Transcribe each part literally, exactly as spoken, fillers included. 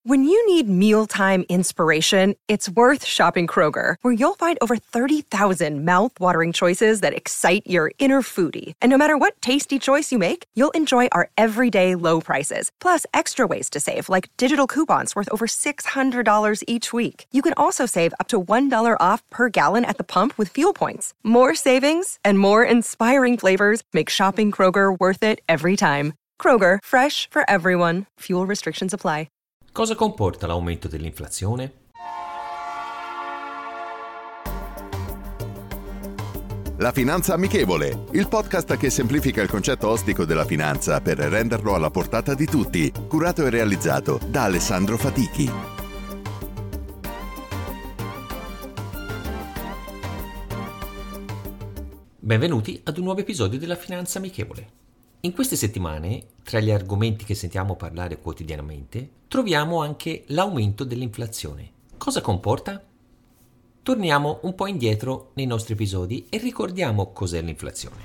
When you need mealtime inspiration, it's worth shopping Kroger, where you'll find over thirty thousand mouth-watering choices that excite your inner foodie. And no matter what tasty choice you make, you'll enjoy our everyday low prices, plus extra ways to save, like digital coupons worth over six hundred dollars each week. You can also save up to one dollar off per gallon at the pump with fuel points. More savings and more inspiring flavors make shopping Kroger worth it every time. Kroger, fresh for everyone. Fuel restrictions apply. Cosa comporta l'aumento dell'inflazione? La Finanza Amichevole, il podcast che semplifica il concetto ostico della finanza per renderlo alla portata di tutti, curato e realizzato da Alessandro Fatichi. Benvenuti ad un nuovo episodio della Finanza Amichevole. In queste settimane, tra gli argomenti che sentiamo parlare quotidianamente, troviamo anche l'aumento dell'inflazione. Cosa comporta? Torniamo un po' indietro nei nostri episodi e ricordiamo cos'è l'inflazione.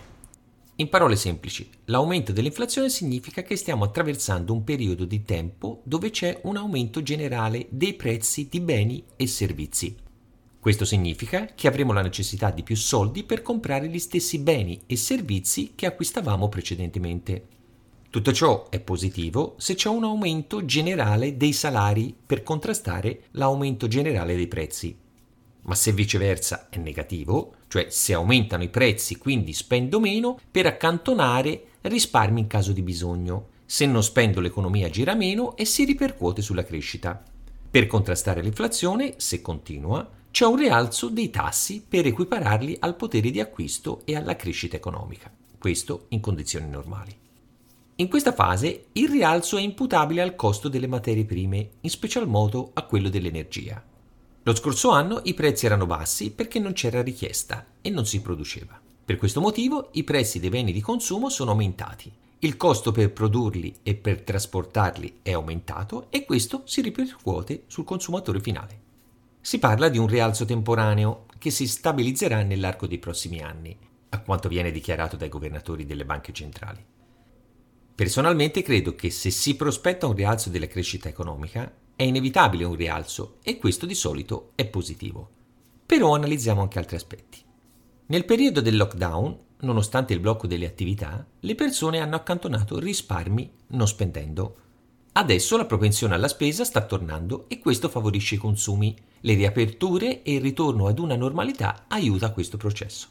In parole semplici, l'aumento dell'inflazione significa che stiamo attraversando un periodo di tempo dove c'è un aumento generale dei prezzi di beni e servizi. Questo significa che avremo la necessità di più soldi per comprare gli stessi beni e servizi che acquistavamo precedentemente. Tutto ciò è positivo se c'è un aumento generale dei salari per contrastare l'aumento generale dei prezzi. Ma se viceversa è negativo, cioè se aumentano i prezzi quindi spendo meno per accantonare risparmi in caso di bisogno, se non spendo l'economia gira meno e si ripercuote sulla crescita. Per contrastare l'inflazione, se continua, c'è un rialzo dei tassi per equipararli al potere di acquisto e alla crescita economica, questo in condizioni normali. In questa fase il rialzo è imputabile al costo delle materie prime, in special modo a quello dell'energia. Lo scorso anno i prezzi erano bassi perché non c'era richiesta e non si produceva. Per questo motivo i prezzi dei beni di consumo sono aumentati, il costo per produrli e per trasportarli è aumentato e questo si ripercuote sul consumatore finale. Si parla di un rialzo temporaneo che si stabilizzerà nell'arco dei prossimi anni, a quanto viene dichiarato dai governatori delle banche centrali. Personalmente credo che se si prospetta un rialzo della crescita economica, è inevitabile un rialzo e questo di solito è positivo. Però analizziamo anche altri aspetti. Nel periodo del lockdown, nonostante il blocco delle attività, le persone hanno accantonato risparmi non spendendo. Adesso la propensione alla spesa sta tornando e questo favorisce i consumi. Le riaperture e il ritorno ad una normalità aiuta questo processo.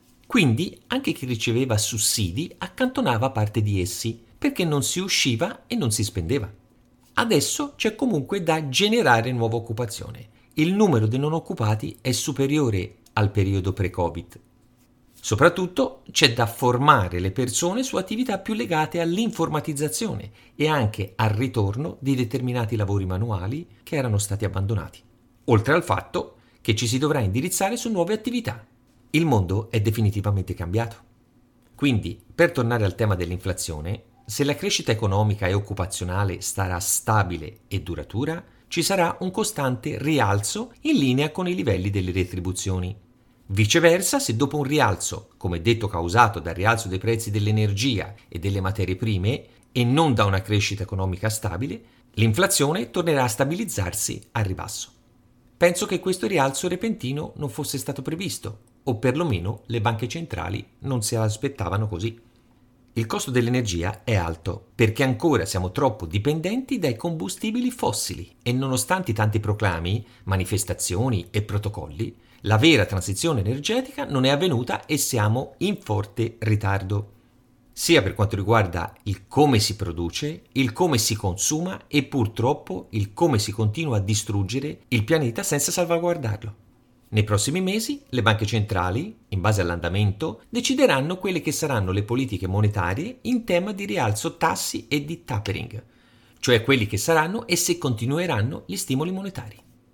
Quindi anche chi riceveva sussidi accantonava parte di essi perché non si usciva e non si spendeva. Adesso c'è comunque da generare nuova occupazione. Il numero dei non occupati è superiore al periodo pre-Covid. Soprattutto c'è da formare le persone su attività più legate all'informatizzazione e anche al ritorno di determinati lavori manuali che erano stati abbandonati. Oltre al fatto che ci si dovrà indirizzare su nuove attività. Il mondo è definitivamente cambiato. Quindi, per tornare al tema dell'inflazione, se la crescita economica e occupazionale sarà stabile e duratura, ci sarà un costante rialzo in linea con i livelli delle retribuzioni. Viceversa, se dopo un rialzo, come detto causato dal rialzo dei prezzi dell'energia e delle materie prime, e non da una crescita economica stabile, l'inflazione tornerà a stabilizzarsi al ribasso. Penso che questo rialzo repentino non fosse stato previsto, o perlomeno le banche centrali non se l'aspettavano così. Il costo dell'energia è alto perché ancora siamo troppo dipendenti dai combustibili fossili e nonostante tanti proclami, manifestazioni e protocolli, la vera transizione energetica non è avvenuta e siamo in forte ritardo, sia per quanto riguarda il come si produce, il come si consuma e purtroppo il come si continua a distruggere il pianeta senza salvaguardarlo. Nei prossimi mesi le banche centrali, in base all'andamento, decideranno quelle che saranno le politiche monetarie in tema di rialzo tassi e di tapering, cioè quelli che saranno e se continueranno gli stimoli monetari.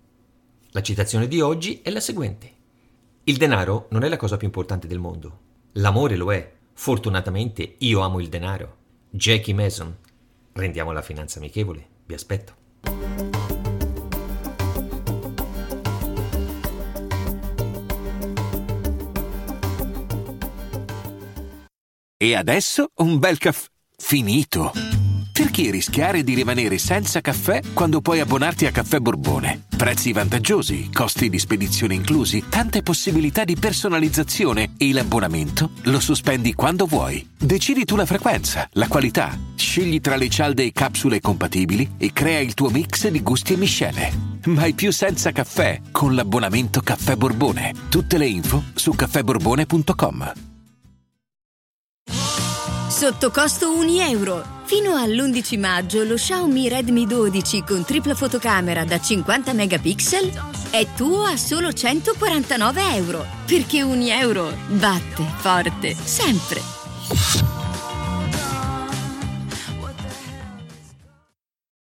La citazione di oggi è la seguente. Il denaro non è la cosa più importante del mondo. L'amore lo è. Fortunatamente io amo il denaro. Jackie Mason. Rendiamo la finanza amichevole. Vi aspetto. E adesso un bel caffè finito. Perché Perché rischiare di rimanere senza caffè quando puoi abbonarti a Caffè Borbone? Prezzi vantaggiosi, costi di spedizione inclusi, tante possibilità di personalizzazione e l'abbonamento lo sospendi quando vuoi. Decidi tu la frequenza, la qualità, scegli tra le cialde e capsule compatibili e crea il tuo mix di gusti e miscele. Mai più senza caffè con l'abbonamento Caffè Borbone. Tutte le info su caffè borbone punto com. Sotto costo un euro. Fino all'undici maggio lo Xiaomi Redmi dodici con tripla fotocamera da cinquanta megapixel è tuo a solo centoquarantanove euro. Perché un euro batte forte sempre.